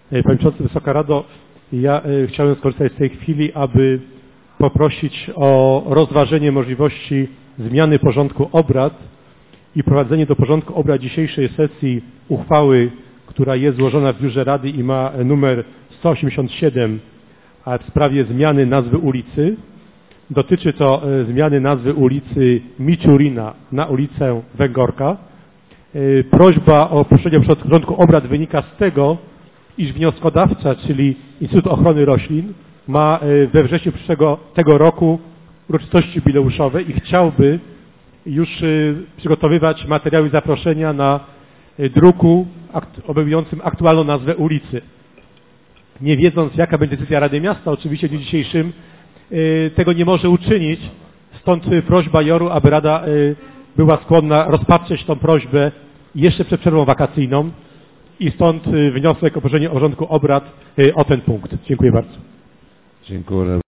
Panie Przewodniczący, Wysoka Rado, ja chciałem skorzystać z tej chwili, aby poprosić o rozważenie możliwości zmiany porządku obrad i wprowadzenie do porządku obrad dzisiejszej sesji uchwały, która jest złożona w Biurze Rady i ma numer 187, a w sprawie zmiany nazwy ulicy. Dotyczy to zmiany nazwy ulicy Miczurina na ulicę Węgorka. Prośba o opuszczenie porządku obrad wynika z tego, iż wnioskodawca, czyli Instytut Ochrony Roślin, ma we wrześniu tego roku uroczystości jubileuszowe i chciałby już przygotowywać materiały zaproszenia na druku obejmującym aktualną nazwę ulicy. Nie wiedząc, jaka będzie decyzja Rady Miasta, oczywiście w dniu dzisiejszym tego nie może uczynić, stąd prośba JOR-u, aby Rada była skłonna rozpatrzeć tą prośbę jeszcze przed przerwą wakacyjną i stąd wniosek o poszerzenie porządku obrad o ten punkt. Dziękuję bardzo. Dziękuję.